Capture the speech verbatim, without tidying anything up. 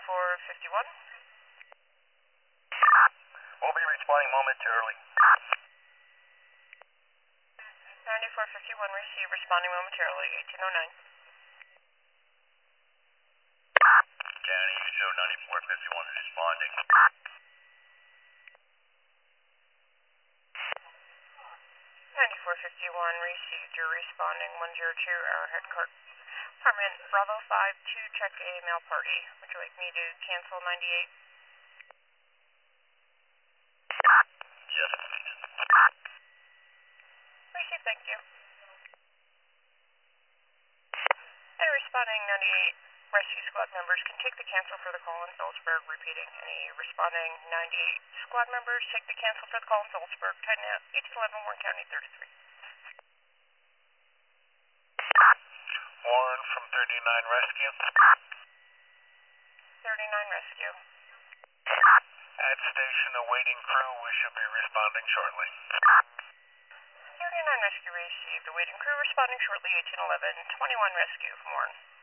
ninety-four fifty-one. We'll be responding momentarily. ninety-four fifty-one, receive, responding momentarily, eighteen oh nine. County, you show ninety-four fifty-one responding. ninety-four fifty-one, received, you're responding, one zero two, Arrowhead Court. Apartment Bravo five two, check a mail party. Would you like me to cancel ninety-eight? Yes, please. Received, thank you. Any responding ninety-eight rescue squad members can take the cancel for the call in Phillipsburg, repeating. Any responding ninety-eight squad members take the cancel for the call in Phillipsburg, tighten out, eighteen eleven, Warren County, thirty-three. Warren from thirty-nine Rescue. thirty-nine Rescue. At station awaiting crew, we should be responding shortly. thirty-nine Rescue received, awaiting crew responding shortly, eighteen eleven, twenty-one Rescue from Warren.